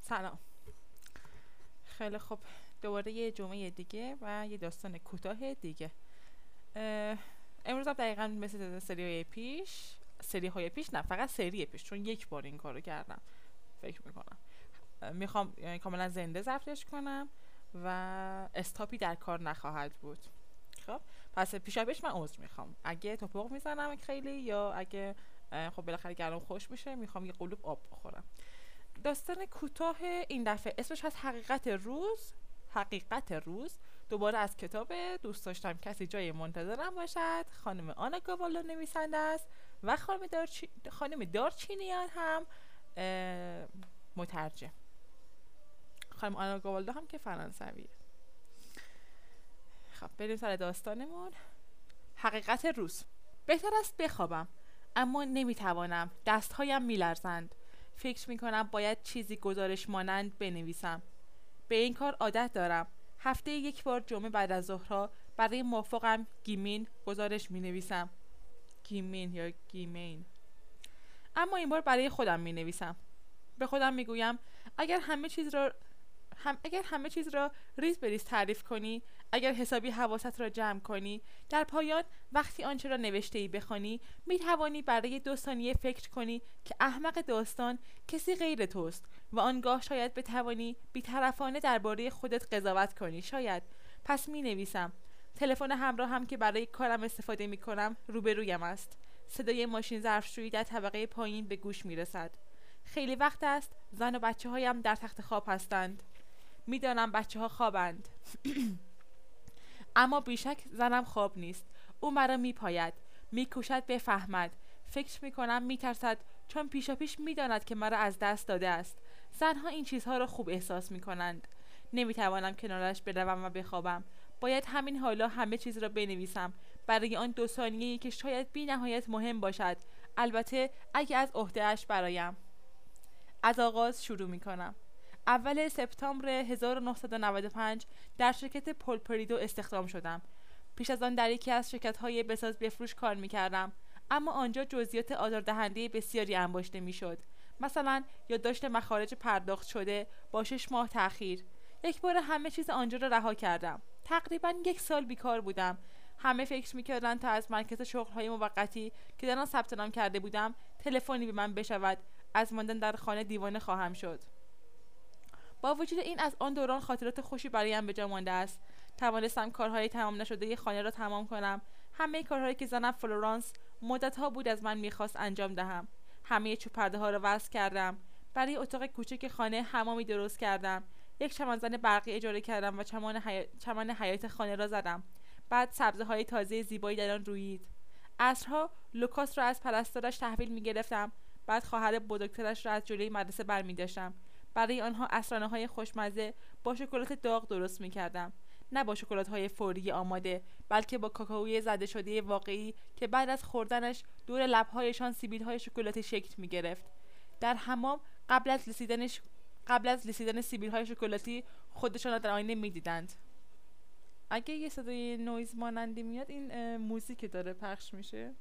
سلام. خیلی خوب، دوباره یه جمعه دیگه و یه داستان کوتاه دیگه. امروز هم دقیقا مثل سری های پیش نه، فقط سری پیش، چون یک بار این کارو کردم. فکر میکنم میخوام یعنی کاملا زنده ضبطش کنم و استاپی در کار نخواهد بود. خب پس پیش من عذر میخوام اگه توپق میزنم خیلی، یا اگه خب بالاخره گلوم خوش میشه میخوام یه قلوب آب بخورم. داستان کوتاه این دفعه اسمش هست حقیقت روز. دوباره از کتاب دوست داشتم کسی جای منتظرم باشد، خانم آنا گاوالدو نویسنده است و خانم دارچینیان هم مترجم. خانم آنا گاوالدو هم که فرانسویه. خب بریم سر داستانمون. حقیقت روز. بهتر است بخوابم، اما نمیتوانم. دستهایم میلرزند. فکر میکنم باید چیزی گزارش مانند بنویسم. به این کار عادت دارم. هفته یک بار جمعه بعد از ظهرها برای موافقم گیمین گزارش مینویسم. گیمین یا گیمین. اما این بار برای خودم مینویسم. به خودم میگویم اگر همه چیز را ریز به ریز تعریف کنی، اگر حسابی حواست را جمع کنی، در پایان وقتی آنچه را نوشته ای بخوانی، می توانی برای 2 ثانیه فکر کنی که احمق داستان کسی غیر توست و آنگاه شاید بتوانی بی‌طرفانه درباره خودت قضاوت کنی. شاید. پس می نویسم. تلفن همراه هم که برای کارم استفاده می کنم روبرویم است. صدای ماشین ظرفشویی در طبقه پایین به گوش می رسد. خیلی وقت است زن و بچه هایم در تخت خواب هستند. میدانم بچه ها خوابند. اما بیشک زنم خواب نیست. او مرا میپاید، میکوشد بفهمد. فکر میکنم میترسد، چون پیشا پیش میداند که مرا از دست داده است. زنها این چیزها را خوب احساس میکنند. نمیتوانم کنارش بروم و بخوابم. باید همین حالا همه چیز را بنویسم، برای آن 2 ثانیه‌ای که شاید بی نهایت مهم باشد. البته اگه از عهده‌اش برایم. از آغاز شروع میکنم. اول سپتامبر 1995 در شرکت پولپریدو استخدام شدم. پیش از آن در یکی از شرکت‌های بساز بفروش کار می‌کردم، اما آنجا جزئیات آزاردهنده بسیاری انباشته می‌شد. مثلا یادداشت مخارج پرداخت شده با 6 ماه تأخیر. یک بار همه چیز آنجا را رها کردم. تقریباً 1 سال بیکار بودم. همه فکر می‌کردند تا از مرکز شغل‌های موقتی که در آن ثبت نام کرده بودم تلفنی به من بشود، از ماندن در خانه دیوانه خواهم شد. با وجود این از آن دوران خاطرات خوشی برایم به جا مانده است. توانستم کارهای تمام نشده خانه را تمام کنم. همه کارهایی که زنم فلورانس مدت‌ها بود از من می‌خواست انجام دهم. همه چوب پرده‌ها را وصل کردم. برای اتاق کوچک خانه حمامی درست کردم. یک چمنزن برقی اجاره کردم و چمن حیاط خانه را زدم. بعد سبزه‌های تازه زیبایی در آن رویید. عصرها لوکاس را از پرستارش تحویل می‌گرفتم. بعد خواهر بزرگترش را از جلوی مدرسه برمی‌داشتم. برای آنها عصرانه‌های خوشمزه با شکلات داغ درست می‌کردم. نه با شکلات‌های فوری آماده، بلکه با کاکائوی زده شده واقعی که بعد از خوردنش دور لب‌هایشان سیبیل‌های شکلاتی شکل می‌گرفت. در حمام قبل از لیسیدن سیبیل‌های شکلاتی خودشان را در آینه می‌دیدند. اگه یه صدای نویز مانندی میاد، این موزیک داره پخش میشه.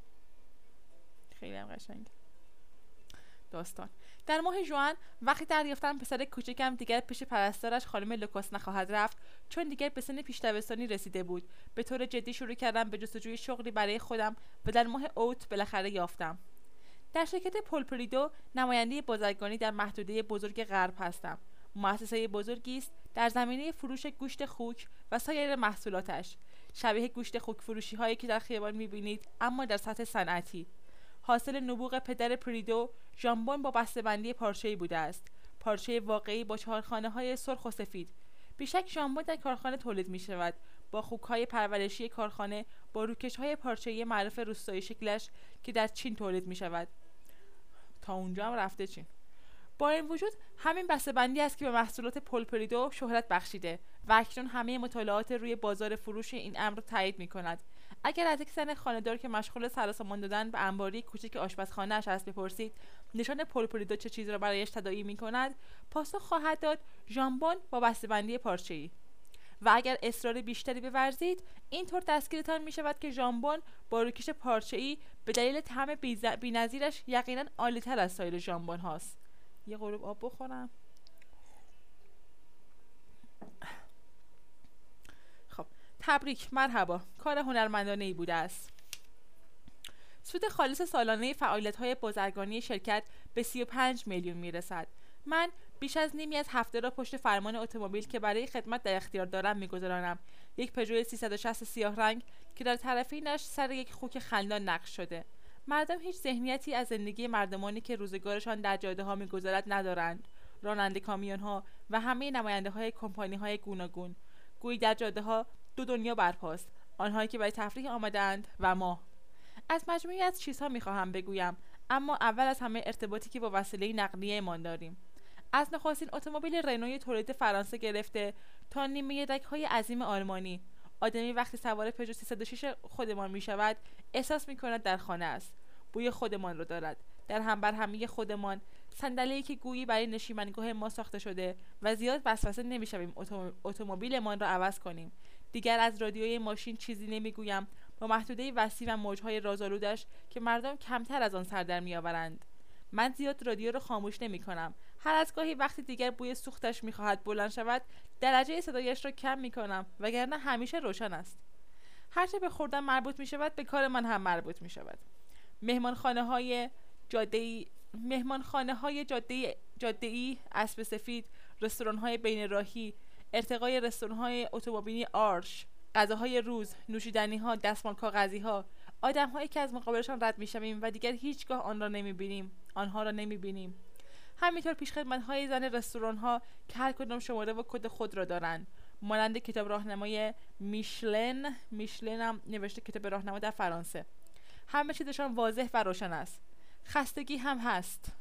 خیلی هم قشنگه. داستان. در ماه ژوئن وقتی دریافتم پسر کوچکم دیگر پیش پرستارش خانم لوکاس نخواهد رفت، چون دیگر به سن پیش دبستانی رسیده بود، به طور جدی شروع کردم به جستجوی شغلی برای خودم و در ماه اوت بالاخره یافتم. در شرکت پولپریدو نماینده بازرگانی در محدوده بزرگ غرب هستم. مؤسسه بزرگی است در زمینه فروش گوشت خوک و سایر محصولاتش، شبیه گوشت خوک فروشی هایی که در خیابان می‌بینید، اما در سطح صنعتی. حاصل نبوغ پدر پریدو ژامبون با بسته‌بندی پارچه‌ای بوده است. پارچه واقعی با 4 خانه‌های سرخ و سفید. بیشک ژامبون در کارخانه تولید می‌شود، با خوک‌های پرورشی کارخانه، با روکش‌های پارچه‌ای معروف روستایی شکلش که در چین تولید می‌شود. تا اونجا هم رفته چین. با این وجود همین بسته‌بندی است که به محصولات پولپریدو شهرت بخشیده و اکنون همه مطالعات روی بازار فروش این امر را تایید می‌کند. اگر از یک زن خانه‌دار که مشغول سرسامان دادن به انباری کوچک آشپزخانه‌اش است بپرسید نشان پولپریدو چه چیزی را برایش تداعی می‌کند، پاسخ خواهد داد ژامبون با بسته‌بندی پارچه‌ای. و اگر اصرار بیشتری بورزید، اینطور دستگیرتان می‌شود که ژامبون با روکش پارچه‌ای به دلیل طعم بی‌نظیرش یقینا عالی‌تر از سایر ژامبون هاست. یه غروب آب بخورم. تبریک، مرحبا، کار هنرمندانه‌ای بوده است. سود خالص سالانه فعالیت‌های بازرگانی شرکت به 35 میلیون میرسد. من بیش از نیمی از هفته را پشت فرمان اتومبیل که برای خدمت در اختیار دارم می‌گذرانم. یک پژو 360 سیاه رنگ که در طرفینش سر یک خوک خندان نقش شده. مردم هیچ ذهنیتی از زندگی مردمانی که روزگارشان در جاده‌ها می‌گذرد ندارند. راننده کامیون‌ها و همه نماینده‌های کمپانی‌های گوناگون. گویی در جاده‌ها دو دنیا برپاست، آنهایی که برای تفریح آمده‌اند و ما. از مجموعی از چیزها می‌خواهم بگویم، اما اول از همه ارتباطی که با وسیله نقلیه‌مان داریم. از نخستین اتومبیل رنوی تولید فرانسه گرفته تا نیمه یدک‌های عظیم آلمانی، آدمی وقتی سوار پژو 306 خودمان می‌شود احساس می‌کند در خانه است. بوی خودمان را دارد، در هم بر همه خودمان، صندلی‌ای که گویی برای نشیمنگاه ما ساخته شده و زیاد وسوسه نمی‌شویم اتومبیلمان را عوض کنیم. دیگر از رادیوی ماشین چیزی نمی‌گویم، با محدوده وسیع و موج‌های رازآلودش که مردم کمتر از آن سر در می‌آورند. من زیاد رادیو را خاموش نمی‌کنم. هر از گاهی وقتی دیگر بوی سوختش می‌خواهد بلند شود، درجه صدایش را کم می‌کنم، وگرنه همیشه روشن است. هرچه به خوردن مربوط می‌شود به کار من هم مربوط می‌شود. مهمانخانه‌های جاده‌ای، اسب سفید، رستوران‌های بین راهی، ارتقای رستوران‌های اتومبیلی آرش، غذاهای روز، نوشیدنی‌ها، دستمال کاغذی‌ها، آدم‌هایی که از مقابلشان رد می‌شویم و دیگر هیچگاه آنها را نمی‌بینیم. همینطور پیشخدمت‌های زن رستوران‌ها که هر کدام شماره و کد خود را دارند، مانند کتاب راهنمای میشلن هم نوشته کتاب راهنما در فرانسه. همه چیزشان واضح و روشن است. خستگی هم هست.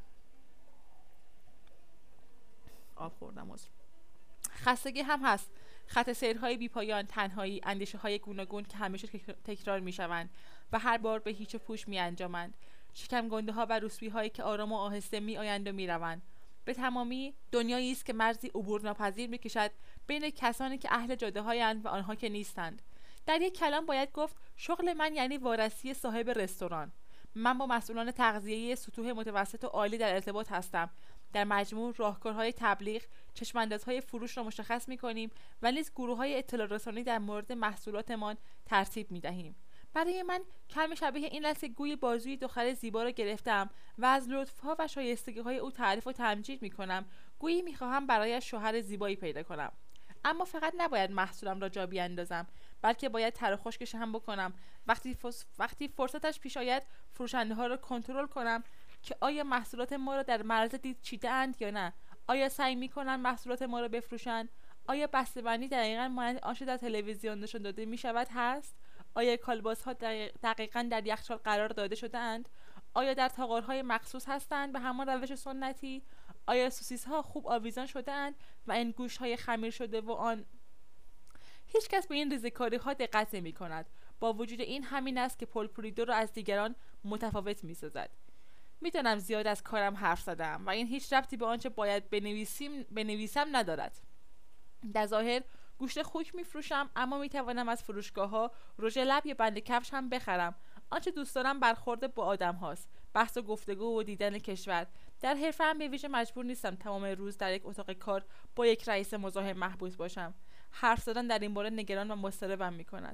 خستگی هم هست. خط سیرهای بیپایان، تنهایی، اندیشه‌های گوناگون که همیشه تکرار می‌شوند و هر بار به هیچ پوچ می‌انجامند. شکم گنده‌ها و روسبی‌هایی که آرام و آهسته می‌آیند و می‌روند. به تمامی دنیایی است که مرزی عبور ناپذیر می‌کشد بین کسانی که اهل جاده‌هایند و آنها که نیستند. در یک کلام باید گفت شغل من یعنی وارسی صاحب رستوران. من با مسئولان تغذیه‌ای سطوح متوسط و عالی در ارتباط هستم. در مجموع راهکارهای تبلیغ، چشم‌اندازهای فروش را مشخص می‌کنیم و نیز گروه‌های اطلاع رسانی در مورد محصولاتمان ترتیب می‌دهیم. برای من کلمه شبیه این است که گویی بازوی دختر زیبا را گرفتم و از لطف‌ها و شایستگی‌های او تعریف و تمجید می‌کنم، گویی می‌خواهم برایش شوهر زیبایی پیدا کنم. اما فقط نباید محصولم را جا بیاندازم، بلکه باید تر و خشکش هم بکنم. وقتی فرصتش پیش آید فروشنده‌ها را کنترل کنم که آیا محصولات ما را در معرض دید چیده‌اند یا نه، آیا سعی می‌کنند محصولات ما را بفروشند، آیا بسته‌بندی دقیقاً مانند آنچه در تلویزیون نشان داده می‌شود هست، آیا کالباس‌ها دقیقاً در یخچال قرار داده شده‌اند، آیا در تاقارهای مخصوص هستند به همان روش سنتی، آیا سوسیس‌ها خوب آویزان شده‌اند و این گوشت‌های خمیر شده و آن. هیچ کس به این ریزه‌کاری‌ها دقت نمی‌کند. با وجود این همین است که پل پوریدو را از دیگران متفاوت می‌سازد. می‌دانم زیاد از کارم حرف زدم و این هیچ ربطی به آنچه باید بنویسم ندارد. در ظاهر گوشت خوک می‌فروشم، اما می‌توانم از فروشگاه‌ها رژ لب یا بند کفش هم بخرم. آنچه دوست دارم برخورد با آدم هاست، بحث و گفتگو و دیدن کشور. در حرفه‌ام به ویژه مجبور نیستم تمام روز در یک اتاق کار با یک رئیس مزاحم محبوس باشم. حرف زدن در این باره نگران و مضطربم می‌کند.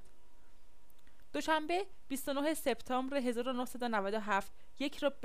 دوشنبه 29 سپتامبر 1997 یک رو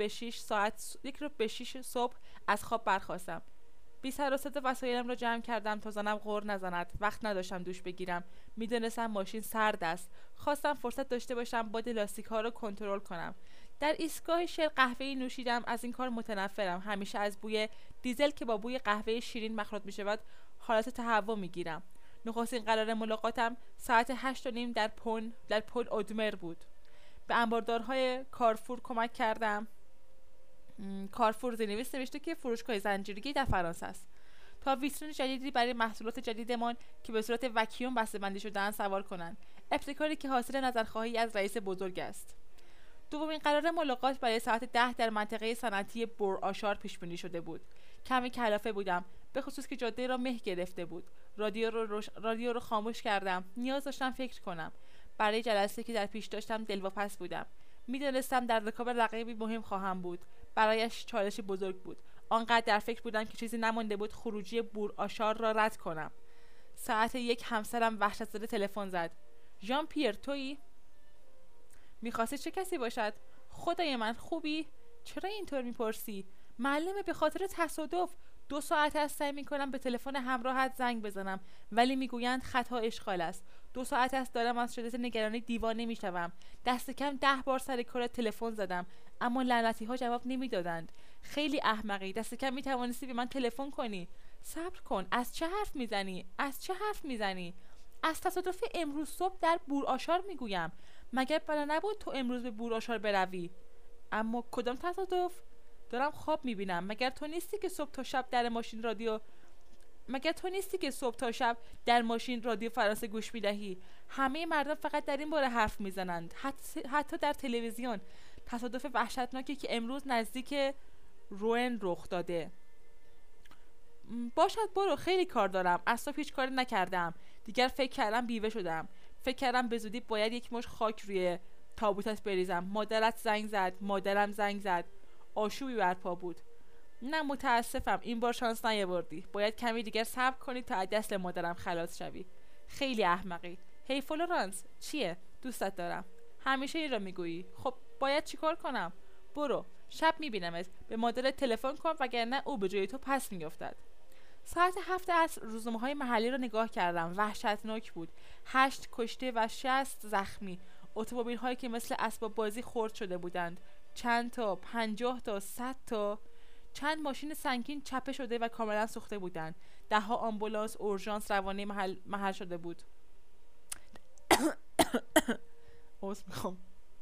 به 6 صبح از خواب برخاستم. بی سر و صدا وسایلم را جمع کردم تا زنم غر نزند. وقت نداشتم دوش بگیرم. میدونستم ماشین سرد است. خواستم فرصت داشته باشم باد لاستیک‌ها را کنترل کنم. در ایستگاه شل قهوه‌ای نوشیدم. از این کار متنفرم. همیشه از بوی دیزل که با بوی قهوه شیرین مخلوط می‌شود حالت تهوع می‌گیرم. نخستین قرار ملاقاتم ساعت 8:30 در پل اودمر بود. به انباردارهای کارفور کمک کردم. کارفور زیرنویس نوشته که فروشگاه زنجیره‌ای در فرانسه است. تا ویترین جدیدی برای محصولات جدیدمان که به صورت وکیوم بسته‌بندی شده‌اند سوار کنند. ابتکاری که حاصل نظرخواهی از رئیس بزرگ است. دومین قرار ملاقات برای ساعت 10 در منطقه صنعتی بورآشار پیش بینی شده بود. کمی کلافه بودم، به خصوص که جاده را مه گرفته بود. رادیو رو خاموش کردم. نیاز داشتم فکر کنم. برای جلسه که در پیش داشتم دلواپس بودم. میدانستم در رکاب رقیبی مهم خواهم بود. برایش چالش بزرگ بود. آنقدر در فکر بودم که چیزی نمانده بود خروجی بورآشار را رد کنم. ساعت 1 همسرم وحشت زده تلفن زد. ژان پیر تویی؟ میخواستی چه کسی باشد؟ خدای من خوبی؟ چرا اینطور میپرسی؟ معلومه به خاطر تصادف. 2 ساعت است سعی میکنم به تلفن همراهت زنگ بزنم ولی میگویند خطا اشغال است. 2 ساعت است دارم از شدت نگرانی دیوانه میشوم. دست کم 10 بار سر کار تلفن زدم اما لعنتی ها جواب نمیدادند. خیلی احمقی. دست کم میتوانستی به من تلفن کنی. صبر کن. از چه حرف میزنی؟ از چه حرف میزنی؟ از تصادف امروز صبح در بورآشار میگویم. مگر بنا نبود تو امروز به بورآشار بروی؟ اما کدام تصادف؟ دارم خواب میبینم. مگر تو نیستی که صبح تا شب در ماشین رادیو فرانسه گوش میدهی؟ همه مردم فقط در این باره حرف میزنند، حتی در تلویزیون. تصادف وحشتناکی که امروز نزدیک روئن رخ داده. باشد برو، خیلی کار دارم. از صبح هیچ کاری نکردم. دیگر فکر کردم بیوه شدم. فکر کردم به زودی باید یک مشت خاک روی تابوتت بریزم. مادرت زنگ زد، مادرم زنگ زد. آشوبی برپا بود. نه متاسفم، این بار شانس نیاوردی. باید کمی دیگر صبر کنی تا از دست مادرم خلاص شوی. خیلی احمقی. هی فلورانس، چیه؟ دوستت دارم. همیشه این را میگویی. خب باید چیکار کنم؟ برو، شب میبینمت. به مادرت تلفن کن وگرنه او به جای تو پس میافتد. ساعت 7 عصر روزنامه‌های محلی را نگاه کردم. وحشتناک بود. 8 کشته و 60 زخمی. اتومبیل‌هایی که مثل اسباب بازی خرد شده بودند. چند تا، 50 تا، 100 تا. چند ماشین سنگین چپه شده و کاملا سوخته بودند. 10 آمبولانس اورژانس روانه محل شده بود. عذر میخوام.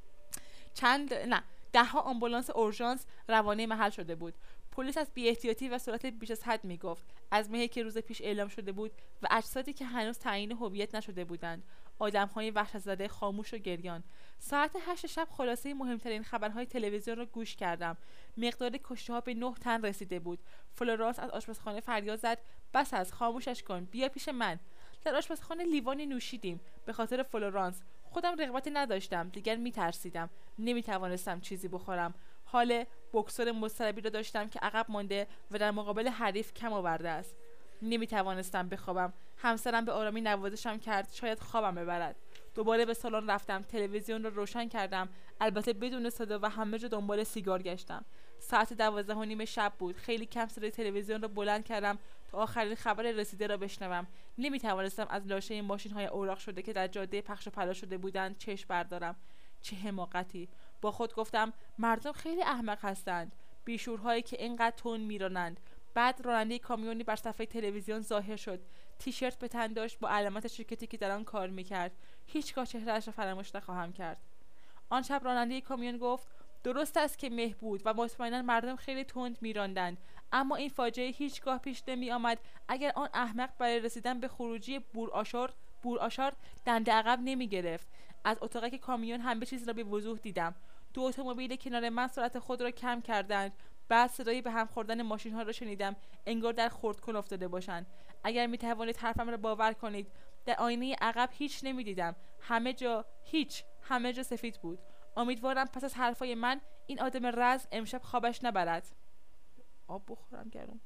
10 آمبولانس اورژانس روانه محل شده بود. پلیس از بی‌احتیاطی و سرعت بیش از حد میگفت. از مهی که روز پیش اعلام شده بود و اجسادی که هنوز تعیین هویت نشده بودند. آدم‌های وحشت‌زده خاموش و گریان. ساعت 8 شب خلاصه مهمترین خبرهای تلویزیون را گوش کردم. مقدار کشته‌ها به 9 تن رسیده بود. فلورانس از آشپزخانه فریاد زد: بس از، خاموشش کن، بیا پیش من. در آشپزخانه لیوانی نوشیدیم. به خاطر فلورانس خودم رغبتی نداشتم. دیگر میترسیدم. نمیتوانستم چیزی بخورم. حال بوکسور مضطربی را داشتم که عقب مانده و در مقابل حریف کم آورده است. نمیتوانستم بخوابم. همسرم به آرامی نوازشم کرد شاید خوابم ببرد. دوباره به سالن رفتم. تلویزیون را روشن کردم، البته بدون صدا، و همه جا دنبال سیگار گشتم. ساعت 12:30 شب بود. خیلی کم صدای تلویزیون را بلند کردم تا آخرین خبر رسیده را بشنوم. نمیتوانستم از لاشه ماشین‌های اوراق شده که در جاده پخش و پلا شده بودند چشم بردارم. چه حماقتی! با خود گفتم مردم خیلی احمق هستند. بیشورهایی که اینقدر تند میرانند. بعد راننده کامیونی بر صفحه تلویزیون ظاهر شد. تیشرت به تن داشت با علامت شرکتی که در آن کار میکرد. هیچگاه چهره‌اش را فراموش نخواهم کرد. آن شب راننده کامیون گفت درست است که مه بود و مطمئنا مردم خیلی تند میراندند، اما این فاجعه هیچگاه پیش نمی آمد اگر آن احمق برای رسیدن به خروجی بورآشار دنده عقب نمی گرفت. از اتاقک کامیون همه چیز را به وضوح دیدم. 2 اتومبیل کنار من سرعت خود را کم کردند. بعد صدای به هم خوردن ماشین ها را شنیدم، انگار در خردکن افتاده باشند. اگر می توانید حرفم را باور کنید، در آینه عقب هیچ نمی دیدم. همه جا سفید بود. امیدوارم پس از حرفای من این آدم رز امشب خوابش نبرد. آب بخورم گرم.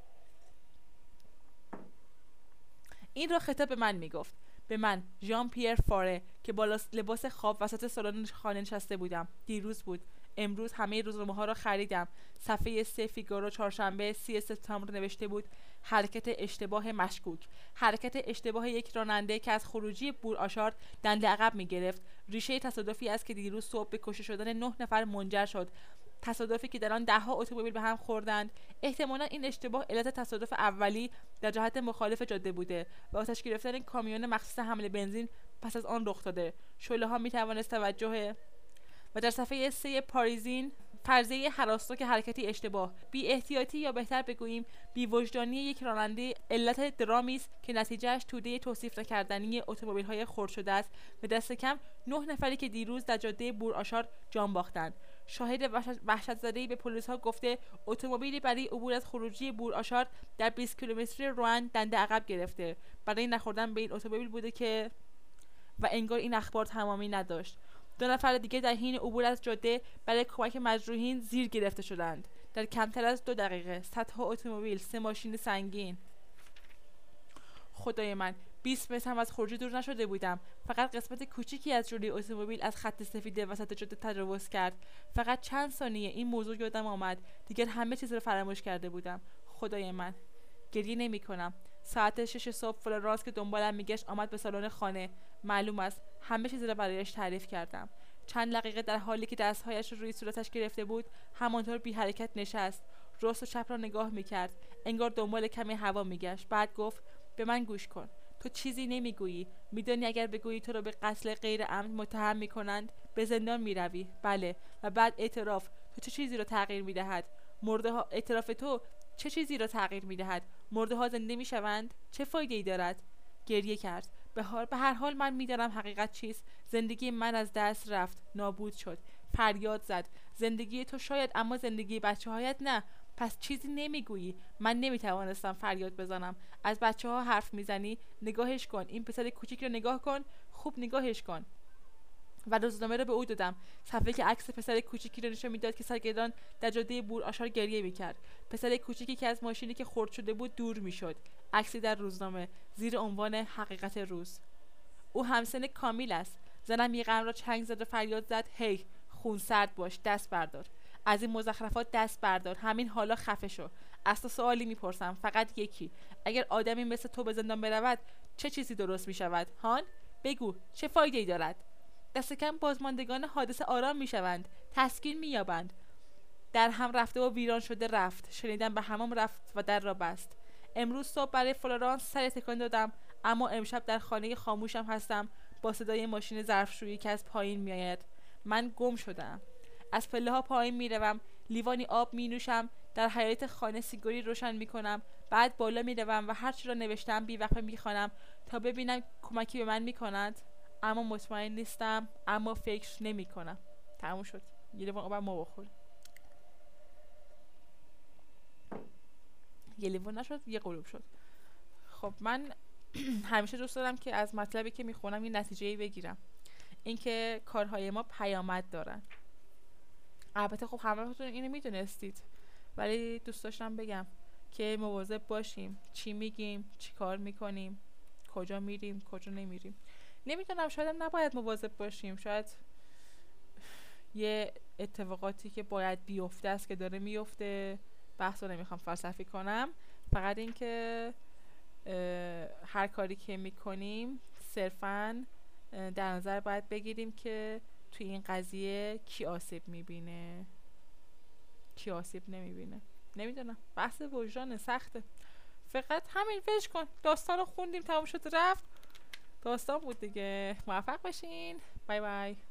این را خطاب به من میگفت. به من، ژان پیر فاره، که با لباس خواب وسط سالن خانه نشسته بودم. دیروز بود. امروز همه روزنامه‌ها را خریدم. صفحه 3 فیگارو چهارشنبه 30 سپتامبر نوشته بود: حرکت اشتباه مشکوک. حرکت اشتباه یک راننده که از خروجی بورآشار دنده عقب می‌گرفت ریشه تصادفی است که دیروز صبح به کشته شدن 9 نفر منجر شد. تصادفی که در آن 10 اتومبیل به هم خوردند. احتمالاً این اشتباه علت تصادف اولی در جهت مخالف جاده بوده و آتش گرفتن کامیون مخصوص حمل بنزین پس از آن رخ داده. شعله‌ها می‌توانست توجه و در صفحه 3 پاریزین فرضیه هراسناک حرکتی اشتباه، بی احتیاطی یا بهتر بگوییم بی وجدانی یک راننده علت درامی است که نتیجهش توده توصیف نکردنی اتومبیل‌های خرد شده است و دست کم 9 نفری که دیروز در جاده بورآشار جان باختند. شاهد وحشت‌زده‌ای به پلیس‌ها گفته اتومبیلی برای عبور از خروجی بورآشار در 20 کیلومتری روئن دنده عقب گرفته. برای نخوردن به این اتومبیل بوده که و انگار این اخبار تمامی نداشت. 2 نفر دیگه در حین عبور از جاده برای کمک مجروحین زیر گرفته شدند. در کمتر از 2 دقیقه صدها اتومبیل، 3 ماشین سنگین. خدای من، 20 متر هم از خروجی دور نشده بودم. فقط قسمت کوچیکی از جلوی اتومبیل از خط سفید وسط جاده تجاوز کرد. فقط چند ثانیه این موضوع یادم آمد. دیگر همه چیز رو فراموش کرده بودم. خدای من. گریه نمی‌کنم. ساعت 6 صبح فلورانس که دنبالم میگشت آمد به سالن خانه. معلوم است همه چیز را برایش تعریف کردم. چند دقیقه در حالی که دستهایش رو روی صورتش گرفته بود همانطور بی حرکت نشست. راست و چپ را نگاه میکرد، انگار دنبال کمی هوا میگشت. بعد گفت به من گوش کن. تو چیزی نمیگویی. میدانی اگر بگویی تو را به قتل غیر عمد متهم میکنند به زندان میروی. بله. و بعد اعتراف تو چه چیزی را تغییر میدهد؟ اعتراف تو چه چیزی را تغییر میدهد؟ مرده ها زنده میشوند؟ چه فایده ای دارد؟ گریه کرد. به هر حال من میدانم حقیقت چیست. زندگی من از دست رفت، نابود شد. فریاد زد. زندگی تو شاید، اما زندگی بچه‌هایت نه. پس چیزی نمیگویی. من نمیتوانستم فریاد بزنم. از بچه‌ها حرف میزنی؟ نگاهش کن. این پسر کوچیک رو نگاه کن. خوب نگاهش کن. و روزنامه رو به او دادم. صفحه که عکس پسر کوچیکی را نشان میداد که سرگردان در جاده بور آشار گریه میکرد. پسر کوچیکی که از ماشینی که خرد شده بود دور میشد. عکسی در روزنامه زیر عنوان حقیقت روز. او همسن کامیل است. زنم یقه‌ام را چنگ زد و فریاد زد هی خون سرد باش، دست بردار. از این مزخرفات دست بردار. همین حالا خفه شو. از تو سوالی میپرسم، فقط یکی. اگر آدمی مثل تو به زندان برود چه چیزی درست میشود؟ هان بگو چه فایده ای دارد؟ دست کم بازماندگان حادثه آرام میشوند، تسکین مییابند. در هم رفته و ویران شده رفت. شنیدم به حمام رفت و در را بست. امروز صبح برای فلورانس سر تکان دادم، اما امشب در خانه خاموشم هستم با صدای ماشین ظرفشویی که از پایین میآید. من گم شدم. از پله ها پایین میروم، لیوانی آب مینوشم، در حیاط خانه سیگاری روشن میکنم، بعد بالا میروم و هر چی را نوشتم بی‌وقفه میخوانم تا ببینم کمکی به من میکند. اما مطمئن نیستم، اما فکر نمیکنم. تموم شد. یه لیوان آب ما بخور. یه لیوان نشد، یه قلوب شد. خب من همیشه دوست دارم که از مطلبی که میخونم یه نتیجه‌ای بگیرم. اینکه کارهای ما پیامد دارن. البته خب همه‌تون اینو میدونستید، ولی دوست داشتم بگم که مواظب باشیم چی میگیم، چی کار میکنیم، کجا میریم، کجا نمیریم. نمیدونم، شاید نباید مواظب باشیم. شاید یه اتفاقاتی که باید بیفته است که داره میفته. بحث رو نمیخوام فلسفی کنم. فقط این که هر کاری که میکنیم صرفاً در نظر باید بگیریم که توی این قضیه کی آسیب میبینه، کی آسیب نمیبینه. نمیدونم، بحث وجدان سخته. فقط همین فش کن. داستان رو خوندیم، تموم شد رفت. داستان بود دیگه. موفق باشین. بای بای.